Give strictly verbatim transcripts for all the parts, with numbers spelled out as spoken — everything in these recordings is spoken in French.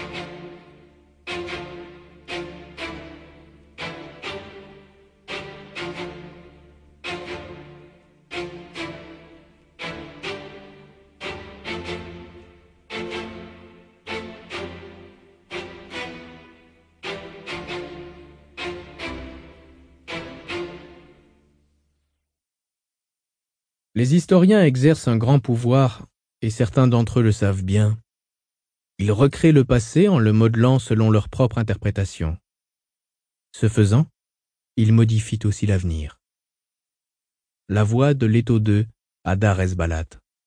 Les historiens exercent un grand pouvoir, et certains d'entre eux le savent bien. Ils recréent le passé en le modelant selon leur propre interprétation. Ce faisant, ils modifient aussi l'avenir. La voix de Leto deux à Dar es Balat.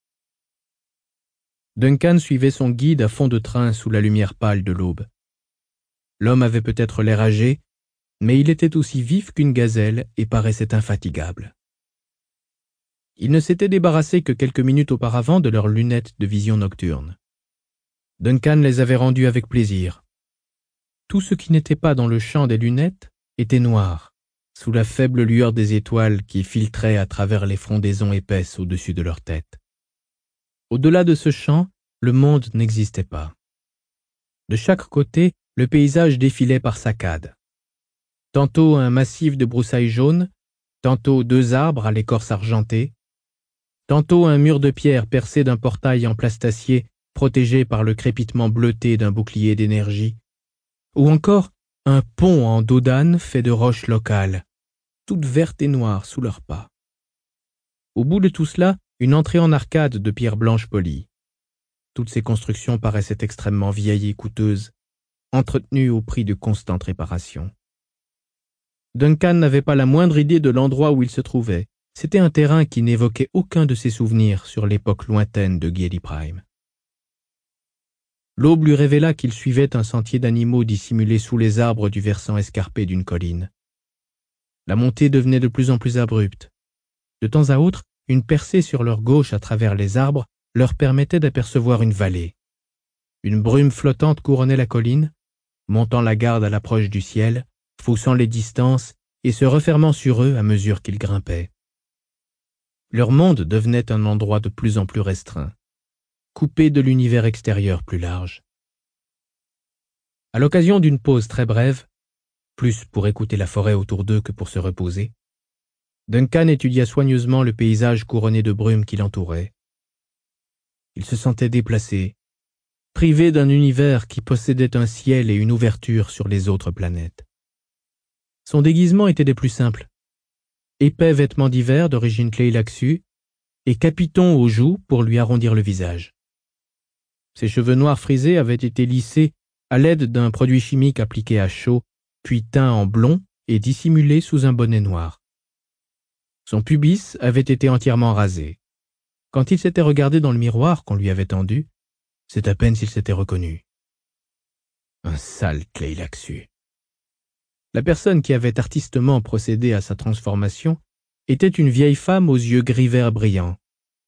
Duncan suivait son guide à fond de train sous la lumière pâle de l'aube. L'homme avait peut-être l'air âgé, mais il était aussi vif qu'une gazelle et paraissait infatigable. Ils ne s'étaient débarrassés que quelques minutes auparavant de leurs lunettes de vision nocturne. Duncan les avait rendues avec plaisir. Tout ce qui n'était pas dans le champ des lunettes était noir, sous la faible lueur des étoiles qui filtraient à travers les frondaisons épaisses au-dessus de leur tête. Au-delà de ce champ, le monde n'existait pas. De chaque côté, le paysage défilait par saccades. Tantôt un massif de broussailles jaunes, tantôt deux arbres à l'écorce argentée, tantôt un mur de pierre percé d'un portail en plastacier protégé par le crépitement bleuté d'un bouclier d'énergie, ou encore un pont en dos d'âne fait de roches locales, toutes vertes et noires sous leurs pas. Au bout de tout cela, une entrée en arcade de pierre blanche polie. Toutes ces constructions paraissaient extrêmement vieilles et coûteuses, entretenues au prix de constantes réparations. Duncan n'avait pas la moindre idée de l'endroit où il se trouvait. C'était un terrain qui n'évoquait aucun de ses souvenirs sur l'époque lointaine de Giedi Prime. L'aube lui révéla qu'il suivait un sentier d'animaux dissimulé sous les arbres du versant escarpé d'une colline. La montée devenait de plus en plus abrupte. De temps à autre, une percée sur leur gauche à travers les arbres leur permettait d'apercevoir une vallée. Une brume flottante couronnait la colline, montant la garde à l'approche du ciel, faussant les distances et se refermant sur eux à mesure qu'ils grimpaient. Leur monde devenait un endroit de plus en plus restreint, coupé de l'univers extérieur plus large. À l'occasion d'une pause très brève, plus pour écouter la forêt autour d'eux que pour se reposer, Duncan étudia soigneusement le paysage couronné de brume qui l'entourait. Il se sentait déplacé, privé d'un univers qui possédait un ciel et une ouverture sur les autres planètes. Son déguisement était des plus simples. Épais vêtements d'hiver d'origine Tleilaxu et capiton aux joues pour lui arrondir le visage. Ses cheveux noirs frisés avaient été lissés à l'aide d'un produit chimique appliqué à chaud, puis teints en blond et dissimulés sous un bonnet noir. Son pubis avait été entièrement rasé. Quand il s'était regardé dans le miroir qu'on lui avait tendu, c'est à peine s'il s'était reconnu. Un sale Tleilaxu. La personne qui avait artistement procédé à sa transformation était une vieille femme aux yeux gris-vert brillants.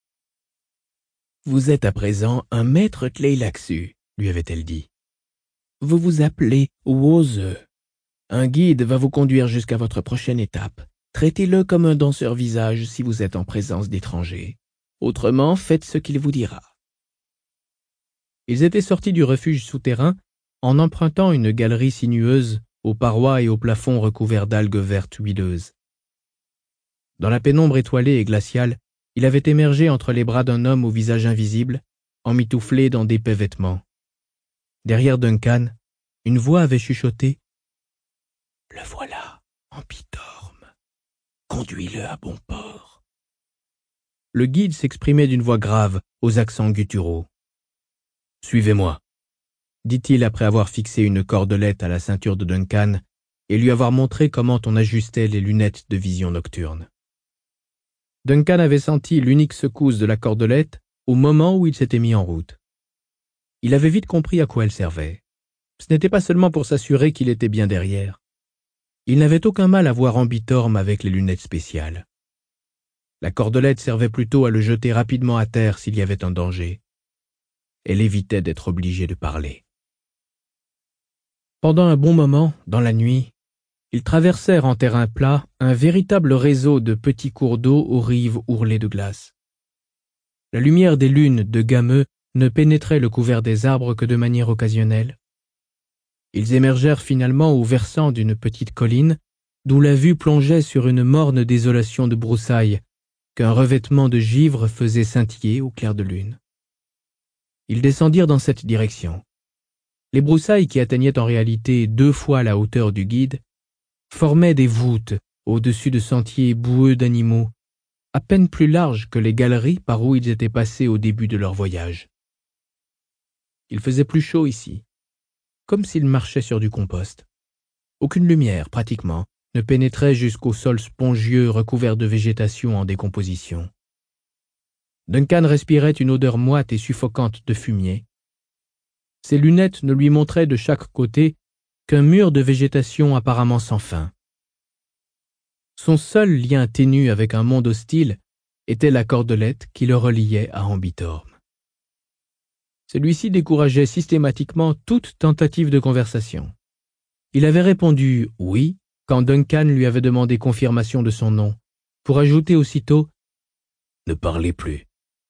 « Vous êtes à présent un maître Tleilaxu, » lui avait-elle dit. « Vous vous appelez Woze. Un guide va vous conduire jusqu'à votre prochaine étape. Traitez-le comme un danseur-visage si vous êtes en présence d'étrangers. Autrement, faites ce qu'il vous dira. » Ils étaient sortis du refuge souterrain en empruntant une galerie sinueuse aux parois et au plafond recouverts d'algues vertes huileuses. Dans la pénombre étoilée et glaciale, il avait émergé entre les bras d'un homme au visage invisible, emmitouflé dans d'épais vêtements. Derrière Duncan, une voix avait chuchoté « Le voilà, Amphitorme. Conduis-le à bon port. » Le guide s'exprimait d'une voix grave, aux accents gutturaux. « Suivez-moi. » dit-il après avoir fixé une cordelette à la ceinture de Duncan et lui avoir montré comment on ajustait les lunettes de vision nocturne. Duncan avait senti l'unique secousse de la cordelette au moment où il s'était mis en route. Il avait vite compris à quoi elle servait. Ce n'était pas seulement pour s'assurer qu'il était bien derrière. Il n'avait aucun mal à voir Amphitorme avec les lunettes spéciales. La cordelette servait plutôt à le jeter rapidement à terre s'il y avait un danger. Elle évitait d'être obligé de parler. Pendant un bon moment, dans la nuit, ils traversèrent en terrain plat un véritable réseau de petits cours d'eau aux rives ourlées de glace. La lumière des lunes de Gameux ne pénétrait le couvert des arbres que de manière occasionnelle, Ils émergèrent finalement au versant d'une petite colline, d'où la vue plongeait sur une morne désolation de broussailles qu'un revêtement de givre faisait scintiller au clair de lune. Ils descendirent dans cette direction. Les broussailles, qui atteignaient en réalité deux fois la hauteur du guide, formaient des voûtes au-dessus de sentiers boueux d'animaux, à peine plus larges que les galeries par où ils étaient passés au début de leur voyage. Il faisait plus chaud ici, comme s'ils marchaient sur du compost. Aucune lumière, pratiquement, ne pénétrait jusqu'au sol spongieux recouvert de végétation en décomposition. Duncan respirait une odeur moite et suffocante de fumier. Ses lunettes ne lui montraient de chaque côté qu'un mur de végétation apparemment sans fin. Son seul lien ténu avec un monde hostile était la cordelette qui le reliait à Ambitorm. Celui-ci décourageait systématiquement toute tentative de conversation. Il avait répondu « oui » quand Duncan lui avait demandé confirmation de son nom, pour ajouter aussitôt « ne parlez plus ».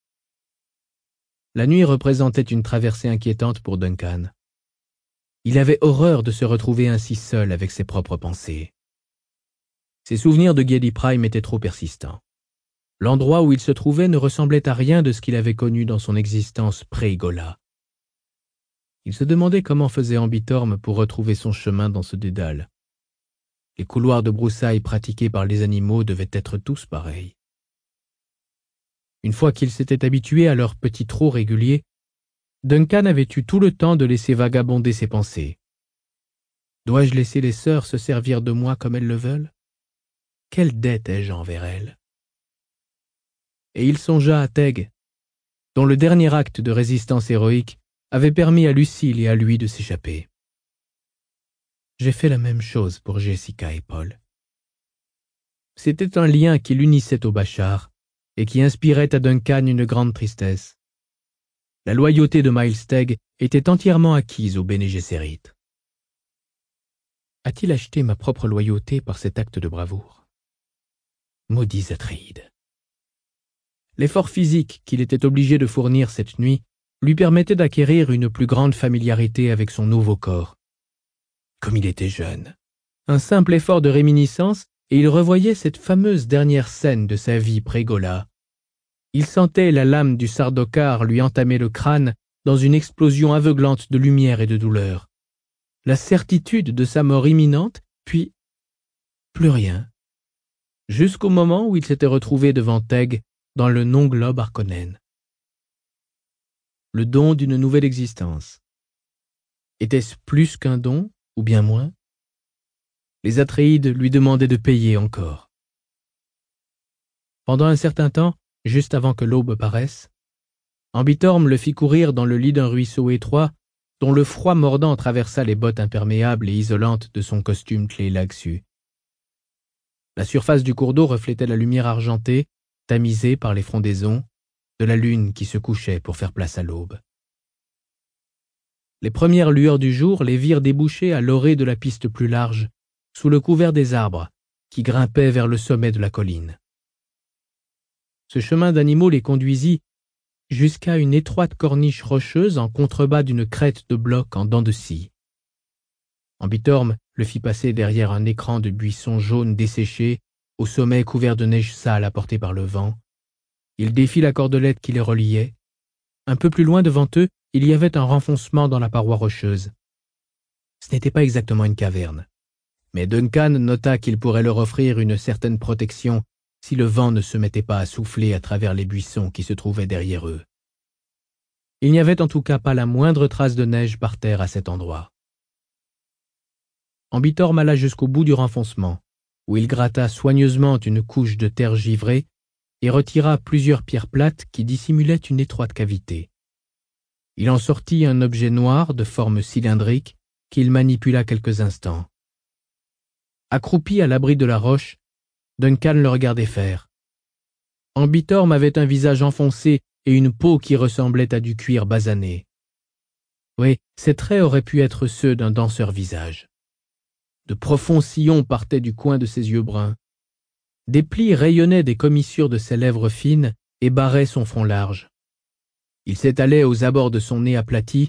La nuit représentait une traversée inquiétante pour Duncan. Il avait horreur de se retrouver ainsi seul avec ses propres pensées. Ses souvenirs de Giedi Prime étaient trop persistants. L'endroit où il se trouvait ne ressemblait à rien de ce qu'il avait connu dans son existence pré-Igola. Il se demandait comment faisait Ambitorm pour retrouver son chemin dans ce dédale. Les couloirs de broussailles pratiqués par les animaux devaient être tous pareils. Une fois qu'il s'était habitué à leur petit trot régulier, Duncan avait eu tout le temps de laisser vagabonder ses pensées. Dois-je laisser les sœurs se servir de moi comme elles le veulent? Quelle dette ai-je envers elles? Et il songea à Teg, dont le dernier acte de résistance héroïque avait permis à Lucille et à lui de s'échapper. J'ai fait la même chose pour Jessica et Paul. C'était un lien qui l'unissait au Bachar et qui inspirait à Duncan une grande tristesse. La loyauté de Miles Teg était entièrement acquise au Bene Gesserit. A-t-il acheté ma propre loyauté par cet acte de bravoure? Maudits Atréides. L'effort physique qu'il était obligé de fournir cette nuit lui permettait d'acquérir une plus grande familiarité avec son nouveau corps. Comme il était jeune. Un simple effort de réminiscence et il revoyait cette fameuse dernière scène de sa vie pré-Gola. Il sentait la lame du Sardaukar lui entamer le crâne dans une explosion aveuglante de lumière et de douleur. La certitude de sa mort imminente, puis plus rien. Jusqu'au moment où il s'était retrouvé devant Teg dans le non-globe Harkonnen. Le don d'une nouvelle existence. Était-ce plus qu'un don, ou bien moins? Les Atréides lui demandaient de payer encore. Pendant un certain temps, juste avant que l'aube paraisse, Ambitorm le fit courir dans le lit d'un ruisseau étroit dont le froid mordant traversa les bottes imperméables et isolantes de son costume Tleilaxu. La surface du cours d'eau reflétait la lumière argentée, tamisée par les frondaisons, de la lune qui se couchait pour faire place à l'aube. Les premières lueurs du jour les virent déboucher à l'orée de la piste plus large, sous le couvert des arbres, qui grimpaient vers le sommet de la colline. Ce chemin d'animaux les conduisit jusqu'à une étroite corniche rocheuse en contrebas d'une crête de blocs en dents de scie. Ambitorm le fit passer derrière un écran de buissons jaunes desséchés, au sommet couvert de neige sale apportée par le vent. Il défit la cordelette qui les reliait. Un peu plus loin devant eux, il y avait un renfoncement dans la paroi rocheuse. Ce n'était pas exactement une caverne, mais Duncan nota qu'il pourrait leur offrir une certaine protection si le vent ne se mettait pas à souffler à travers les buissons qui se trouvaient derrière eux. Il n'y avait en tout cas pas la moindre trace de neige par terre à cet endroit. Ambitorm alla jusqu'au bout du renfoncement, où il gratta soigneusement une couche de terre givrée et retira plusieurs pierres plates qui dissimulaient une étroite cavité. Il en sortit un objet noir de forme cylindrique qu'il manipula quelques instants. Accroupi à l'abri de la roche, Duncan le regardait faire. Ambitorm avait un visage enfoncé et une peau qui ressemblait à du cuir basané. Oui, ses traits auraient pu être ceux d'un danseur-visage. De profonds sillons partaient du coin de ses yeux bruns. Des plis rayonnaient des commissures de ses lèvres fines et barraient son front large. Il s'étalait aux abords de son nez aplati,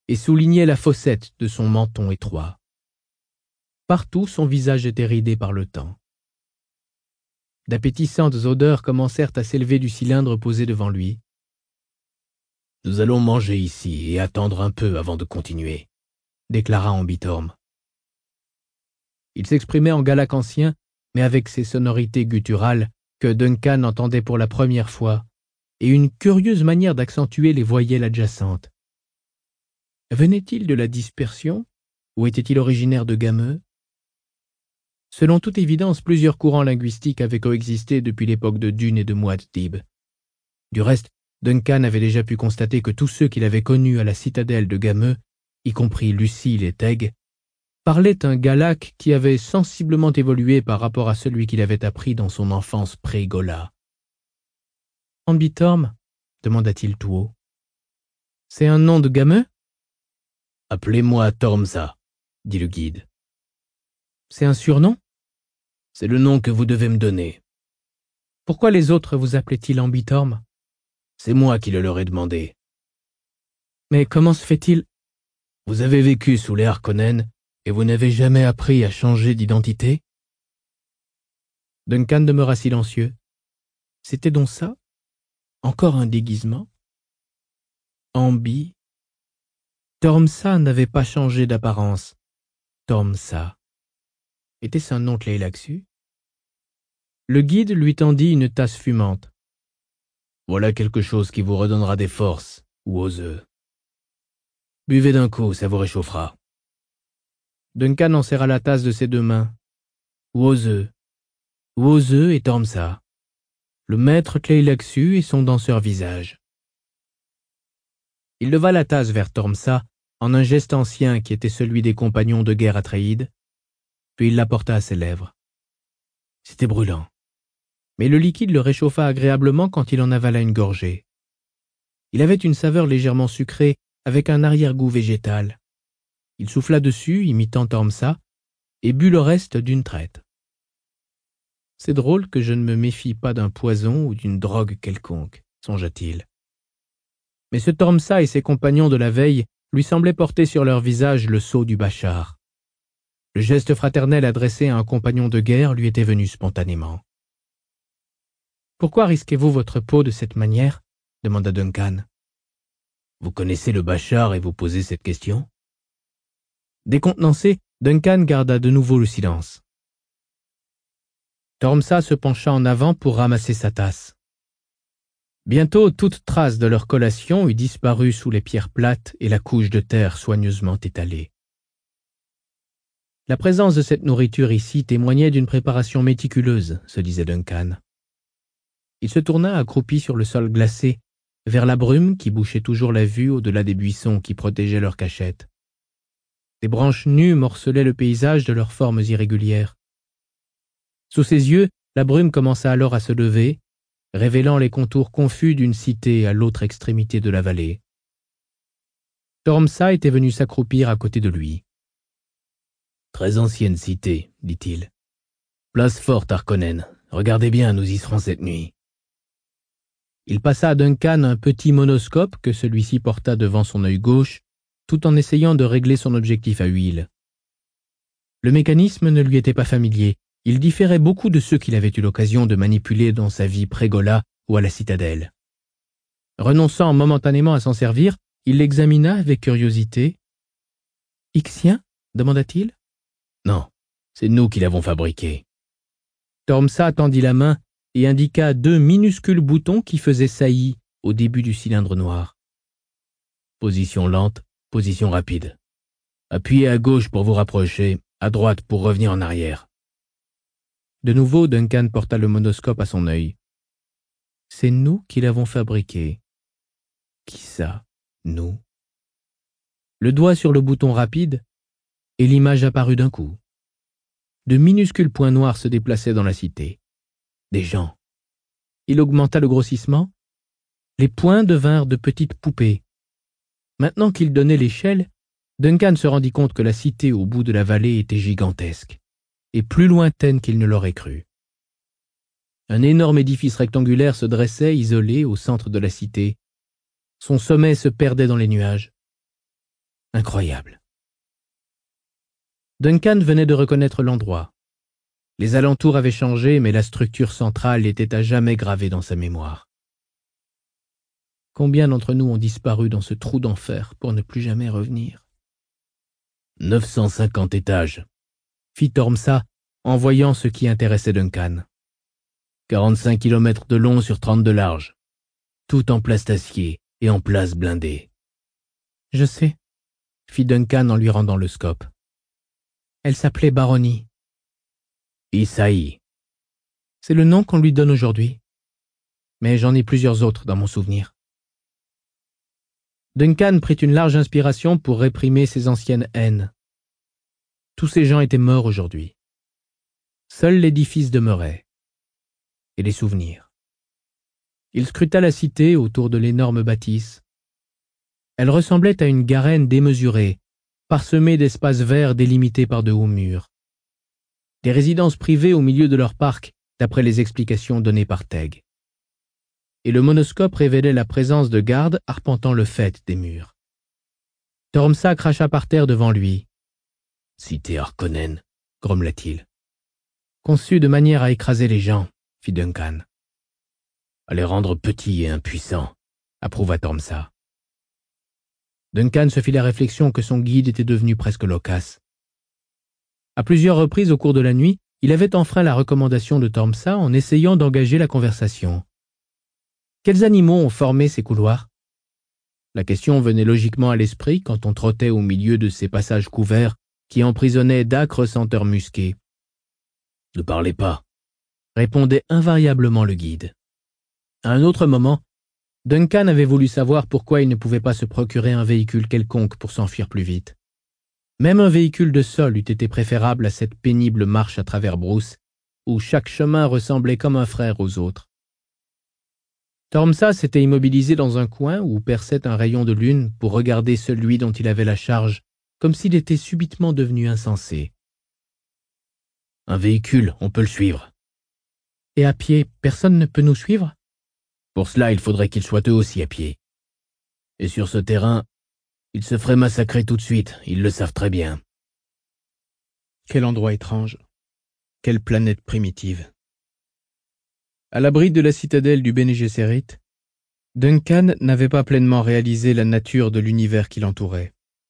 et soulignait la fossette de son menton étroit. Partout, son visage était ridé par le temps. D'appétissantes odeurs commencèrent à s'élever du cylindre posé devant lui. « Nous allons manger ici et attendre un peu avant de continuer », déclara Ambitorm. Il s'exprimait en galaque ancien, mais avec ces sonorités gutturales que Duncan entendait pour la première fois, et une curieuse manière d'accentuer les voyelles adjacentes. Venait-il de la dispersion, ou était-il originaire de Gameux? Selon toute évidence, plusieurs courants linguistiques avaient coexisté depuis l'époque de Dune et de Muad'Dib. Du reste, Duncan avait déjà pu constater que tous ceux qu'il avait connus à la citadelle de Gameux, y compris Lucile et Teg, parlaient un galaque qui avait sensiblement évolué par rapport à celui qu'il avait appris dans son enfance pré-Gola. « Ambitorm » demanda-t-il tout haut. « C'est un nom de Gameux ?»« Appelez-moi Tormsa, » dit le guide. « C'est un surnom ?»« C'est le nom que vous devez me donner. »« Pourquoi les autres vous appelaient-ils Ambitorm ?»« C'est moi qui le leur ai demandé. »« Mais comment se fait-il ?»« Vous avez vécu sous les Harkonnen et vous n'avez jamais appris à changer d'identité ?» Duncan demeura silencieux. C'était donc ça? Encore un déguisement? Ambi? Tormsa n'avait pas changé d'apparence. Tormsa. Était-ce un nom Tleilaxu? Le guide lui tendit une tasse fumante. Voilà quelque chose qui vous redonnera des forces, ou aux œufs. Buvez d'un coup, ça vous réchauffera. Duncan en serra la tasse de ses deux mains. Woze, Woze et Tormsa, le maître Tleilaxu et son danseur visage. Il leva la tasse vers Tormsa en un geste ancien qui était celui des compagnons de guerre Atréides, puis il la porta à ses lèvres. C'était brûlant, mais le liquide le réchauffa agréablement quand il en avala une gorgée. Il avait une saveur légèrement sucrée avec un arrière-goût végétal. Il souffla dessus, imitant Tormsa, et but le reste d'une traite. C'est drôle que je ne me méfie pas d'un poison ou d'une drogue quelconque, songea-t-il. Mais ce Tormsa et ses compagnons de la veille lui semblaient porter sur leur visage le sceau du Bashar. Le geste fraternel adressé à un compagnon de guerre lui était venu spontanément. « Pourquoi risquez-vous votre peau de cette manière ?» demanda Duncan. « Vous connaissez le Bashar et vous posez cette question ?» Décontenancé, Duncan garda de nouveau le silence. Tormsa se pencha en avant pour ramasser sa tasse. Bientôt, toute trace de leur collation eut disparu sous les pierres plates et la couche de terre soigneusement étalée. La présence de cette nourriture ici témoignait d'une préparation méticuleuse, se disait Duncan. Il se tourna accroupi sur le sol glacé, vers la brume qui bouchait toujours la vue au-delà des buissons qui protégeaient leur cachette. Des branches nues morcelaient le paysage de leurs formes irrégulières. Sous ses yeux, la brume commença alors à se lever, révélant les contours confus d'une cité à l'autre extrémité de la vallée. Tormsa était venu s'accroupir à côté de lui. « Très ancienne cité, dit-il. Place forte, Harkonnen. Regardez bien, nous y serons cette nuit. » Il passa à Duncan un petit monoscope que celui-ci porta devant son œil gauche, tout en essayant de régler son objectif à huile. Le mécanisme ne lui était pas familier. Il différait beaucoup de ceux qu'il avait eu l'occasion de manipuler dans sa vie pré-Gola ou à la citadelle. Renonçant momentanément à s'en servir, il l'examina avec curiosité. « Ixien » demanda-t-il. « Non, c'est nous qui l'avons fabriqué. » Tormsa tendit la main et indiqua deux minuscules boutons qui faisaient saillie au début du cylindre noir. Position lente, position rapide. Appuyez à gauche pour vous rapprocher, à droite pour revenir en arrière. De nouveau, Duncan porta le monoscope à son œil. « C'est nous qui l'avons fabriqué. » « Qui ça, nous ?» Le doigt sur le bouton rapide, et l'image apparut d'un coup. De minuscules points noirs se déplaçaient dans la cité. Des gens. Il augmenta le grossissement. Les points devinrent de petites poupées. Maintenant qu'il donnait l'échelle, Duncan se rendit compte que la cité au bout de la vallée était gigantesque, et plus lointaine qu'il ne l'aurait cru. Un énorme édifice rectangulaire se dressait, isolé, au centre de la cité. Son sommet se perdait dans les nuages. Incroyable. Duncan venait de reconnaître l'endroit. Les alentours avaient changé, mais la structure centrale était à jamais gravée dans sa mémoire. Combien d'entre nous ont disparu dans ce trou d'enfer pour ne plus jamais revenir? neuf cent cinquante étages, fit Tormsa en voyant ce qui intéressait Duncan. quarante-cinq kilomètres de long sur trente de large, tout en place d'acier et en place blindée. Je sais, fit Duncan en lui rendant le scope. Elle s'appelait Baronnie. Isaïe. C'est le nom qu'on lui donne aujourd'hui. Mais j'en ai plusieurs autres dans mon souvenir. Duncan prit une large inspiration pour réprimer ses anciennes haines. Tous ces gens étaient morts aujourd'hui. Seul l'édifice demeurait. Et les souvenirs. Il scruta la cité autour de l'énorme bâtisse. Elle ressemblait à une garenne démesurée, parsemée d'espaces verts délimités par de hauts murs. Des résidences privées au milieu de leur parc, d'après les explications données par Teg. Et le monoscope révélait la présence de gardes arpentant le faîte des murs. Tormsa cracha par terre devant lui. « Cité Harkonnen », grommela-t-il. « Conçue de manière à écraser les gens », fit Duncan. « À les rendre petits et impuissants », approuva Tormsa. Duncan se fit la réflexion que son guide était devenu presque loquace. À plusieurs reprises au cours de la nuit, il avait enfreint la recommandation de Tormsa en essayant d'engager la conversation. Quels animaux ont formé ces couloirs? La question venait logiquement à l'esprit quand on trottait au milieu de ces passages couverts qui emprisonnaient d'âcres senteurs musquées. « Ne parlez pas », répondait invariablement le guide. À un autre moment, Duncan avait voulu savoir pourquoi il ne pouvait pas se procurer un véhicule quelconque pour s'enfuir plus vite. Même un véhicule de sol eût été préférable à cette pénible marche à travers brousse, où chaque chemin ressemblait comme un frère aux autres. Tormsa s'était immobilisé dans un coin où perçait un rayon de lune pour regarder celui dont il avait la charge, comme s'il était subitement devenu insensé. « Un véhicule, on peut le suivre. »« Et à pied, personne ne peut nous suivre ?»« Pour cela, il faudrait qu'ils soient eux aussi à pied. Et sur ce terrain, ils se feraient massacrer tout de suite, ils le savent très bien. » Quel endroit étrange. Quelle planète primitive. À l'abri de la citadelle du Bene Gesserit, Duncan n'avait pas pleinement réalisé la nature de l'univers qui l'entourait.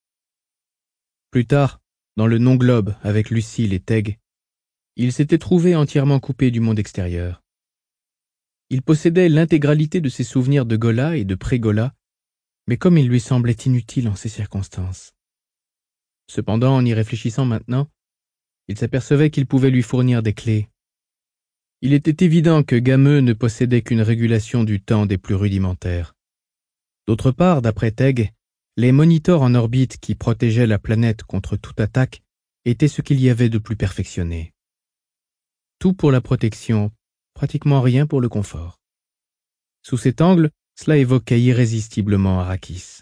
Plus tard, dans le non-globe avec Lucille et Teg, il s'était trouvé entièrement coupé du monde extérieur. Il possédait l'intégralité de ses souvenirs de Gola et de pré-Gola, mais comme il lui semblait inutile en ces circonstances. Cependant, en y réfléchissant maintenant, il s'apercevait qu'il pouvait lui fournir des clés. Il était évident que Gameux ne possédait qu'une régulation du temps des plus rudimentaires. D'autre part, d'après Teg, les moniteurs en orbite qui protégeaient la planète contre toute attaque étaient ce qu'il y avait de plus perfectionné. Tout pour la protection, pratiquement rien pour le confort. Sous cet angle, cela évoquait irrésistiblement Arrakis.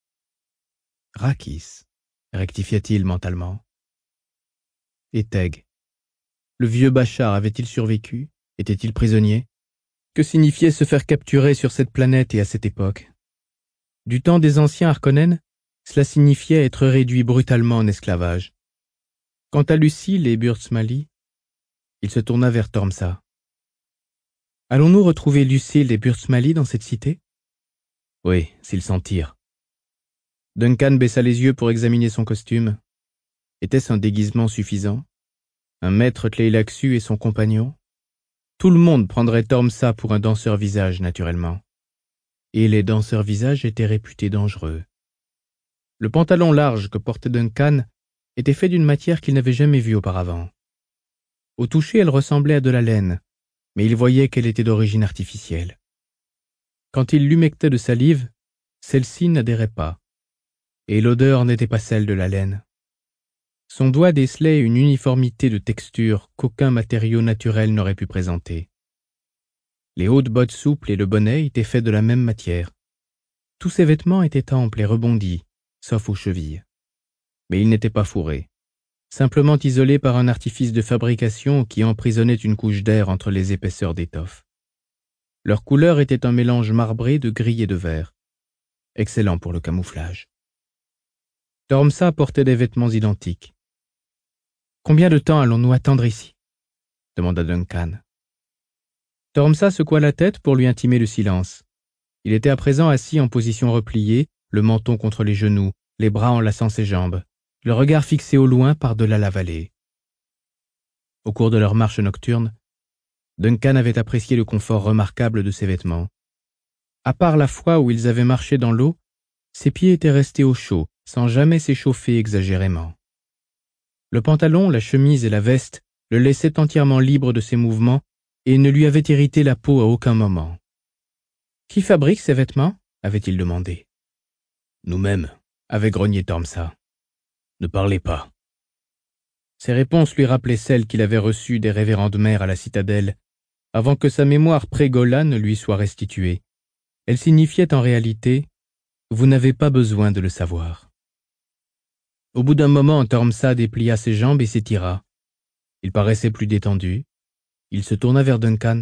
Rakis, rectifia-t-il mentalement. Et Teg. Le vieux Bashar avait-il survécu? Était-il prisonnier? Que signifiait se faire capturer sur cette planète et à cette époque? Du temps des anciens Harkonnen, cela signifiait être réduit brutalement en esclavage. Quant à Lucille et Burtsmali, il se tourna vers Tormsa. Allons-nous retrouver Lucille et Burtsmali dans cette cité? Oui, s'ils s'en tirent. Duncan baissa les yeux pour examiner son costume. Était-ce un déguisement suffisant? Un maître Tleilaxu et son compagnon? Tout le monde prendrait Tormsa pour un danseur-visage, naturellement. Et les danseurs-visages étaient réputés dangereux. Le pantalon large que portait Duncan était fait d'une matière qu'il n'avait jamais vue auparavant. Au toucher, elle ressemblait à de la laine, mais il voyait qu'elle était d'origine artificielle. Quand il l'humectait de salive, celle-ci n'adhérait pas, et l'odeur n'était pas celle de la laine. Son doigt décelait une uniformité de texture qu'aucun matériau naturel n'aurait pu présenter. Les hautes bottes souples et le bonnet étaient faits de la même matière. Tous ses vêtements étaient amples et rebondis, sauf aux chevilles. Mais ils n'étaient pas fourrés, simplement isolés par un artifice de fabrication qui emprisonnait une couche d'air entre les épaisseurs d'étoffe. Leur couleur était un mélange marbré de gris et de vert, excellent pour le camouflage. Tormsa portait des vêtements identiques. « Combien de temps allons-nous attendre ici ?» demanda Duncan. Tormsa secoua la tête pour lui intimer le silence. Il était à présent assis en position repliée, le menton contre les genoux, les bras enlaçant ses jambes, le regard fixé au loin par-delà la vallée. Au cours de leur marche nocturne, Duncan avait apprécié le confort remarquable de ses vêtements. À part la fois où ils avaient marché dans l'eau, ses pieds étaient restés au chaud, sans jamais s'échauffer exagérément. Le pantalon, la chemise et la veste le laissaient entièrement libre de ses mouvements et ne lui avaient irrité la peau à aucun moment. « Qui fabrique ces vêtements ?» avait-il demandé. « Nous-mêmes » avait grogné Tormsa. « Ne parlez pas. » Ces réponses lui rappelaient celles qu'il avait reçues des révérendes mères à la citadelle, avant que sa mémoire pré-Gola ne lui soit restituée. Elles signifiaient en réalité « Vous n'avez pas besoin de le savoir ». Au bout d'un moment, Tormsa déplia ses jambes et s'étira. Il paraissait plus détendu. Il se tourna vers Duncan.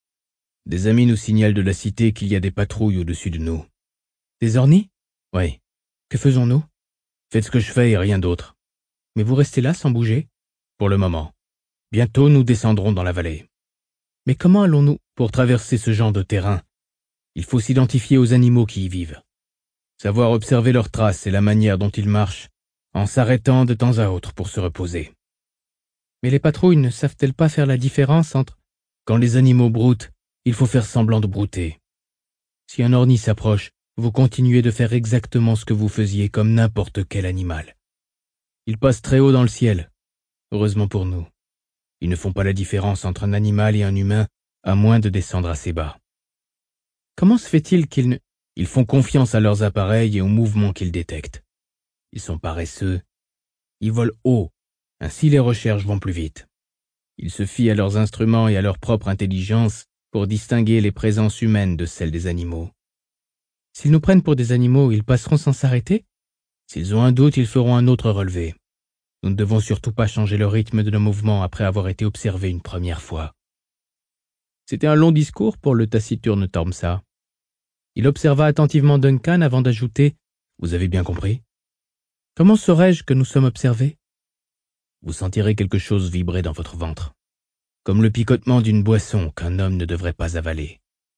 « Des amis nous signalent de la cité qu'il y a des patrouilles au-dessus de nous. »« Des ornis ?»« Oui. »« Que faisons-nous ?»« Faites ce que je fais et rien d'autre. »« Mais vous restez là sans bouger ?»« Pour le moment. Bientôt nous descendrons dans la vallée. »« Mais comment allons-nous ?»« Pour traverser ce genre de terrain, il faut s'identifier aux animaux qui y vivent. Savoir observer leurs traces et la manière dont ils marchent, en s'arrêtant de temps à autre pour se reposer. »« Mais les patrouilles ne savent-elles pas faire la différence entre... » « Quand les animaux broutent, il faut faire semblant de brouter. Si un orni s'approche, vous continuez de faire exactement ce que vous faisiez comme n'importe quel animal. Ils passent très haut dans le ciel, heureusement pour nous. Ils ne font pas la différence entre un animal et un humain, à moins de descendre assez bas. Comment se fait-il qu'ils ne... Ils font confiance à leurs appareils et aux mouvements qu'ils détectent. Ils sont paresseux. Ils volent haut, ainsi les recherches vont plus vite. Ils se fient à leurs instruments et à leur propre intelligence pour distinguer les présences humaines de celles des animaux. S'ils nous prennent pour des animaux, ils passeront sans s'arrêter? S'ils ont un doute, ils feront un autre relevé. Nous ne devons surtout pas changer le rythme de nos mouvements après avoir été observés une première fois. C'était un long discours pour le taciturne Tormsa. Il observa attentivement Duncan avant d'ajouter « Vous avez bien compris ?»« Comment saurais-je que nous sommes observés ?» Vous sentirez quelque chose vibrer dans votre ventre, comme le picotement d'une boisson qu'un homme ne devrait pas avaler.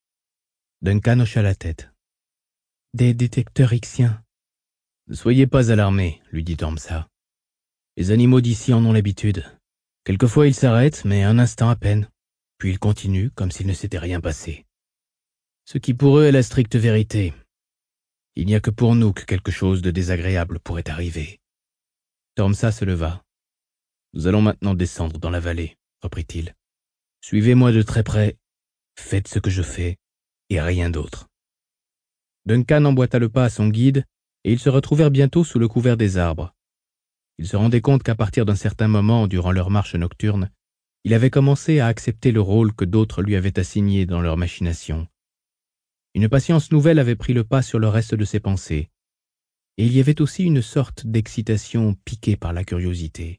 Duncan hocha la tête. « Des détecteurs ixiens. »« Ne soyez pas alarmé, » lui dit Tormsa. « Les animaux d'ici en ont l'habitude. Quelquefois ils s'arrêtent, mais un instant à peine, puis ils continuent comme s'il ne s'était rien passé. Ce qui pour eux est la stricte vérité. Il n'y a que pour nous que quelque chose de désagréable pourrait arriver. » Tormsa se leva. « Nous allons maintenant descendre dans la vallée, » reprit-il. « Suivez-moi de très près, faites ce que je fais, et rien d'autre. » Duncan emboîta le pas à son guide, et ils se retrouvèrent bientôt sous le couvert des arbres. Il se rendait compte qu'à partir d'un certain moment, durant leur marche nocturne, il avait commencé à accepter le rôle que d'autres lui avaient assigné dans leur machination. Une patience nouvelle avait pris le pas sur le reste de ses pensées, et il y avait aussi une sorte d'excitation piquée par la curiosité.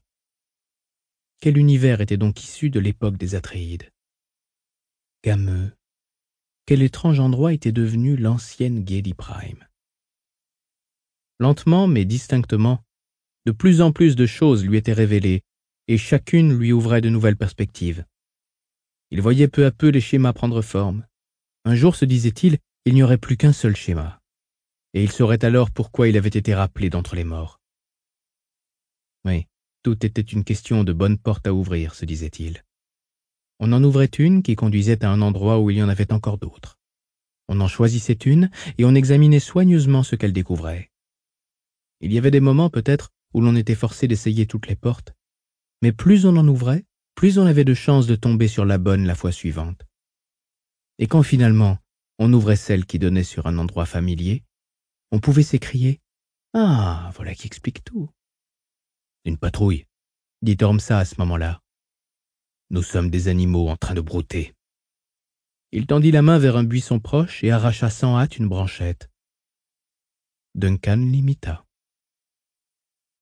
Quel univers était donc issu de l'époque des Atréides? Gameux. Quel étrange endroit était devenu l'ancienne Giedi Prime? Lentement mais distinctement, de plus en plus de choses lui étaient révélées, et chacune lui ouvrait de nouvelles perspectives. Il voyait peu à peu les schémas prendre forme. Un jour, se disait-il, il n'y aurait plus qu'un seul schéma, et il saurait alors pourquoi il avait été rappelé d'entre les morts. Oui. Tout était une question de bonne porte à ouvrir, se disait-il. On en ouvrait une qui conduisait à un endroit où il y en avait encore d'autres. On en choisissait une et on examinait soigneusement ce qu'elle découvrait. Il y avait des moments peut-être où l'on était forcé d'essayer toutes les portes, mais plus on en ouvrait, plus on avait de chances de tomber sur la bonne la fois suivante. Et quand finalement on ouvrait celle qui donnait sur un endroit familier, on pouvait s'écrier « Ah, voilà qui explique tout !» Une patrouille, dit Tormsa à ce moment-là. Nous sommes des animaux en train de brouter. Il tendit la main vers un buisson proche et arracha sans hâte une branchette. Duncan l'imita.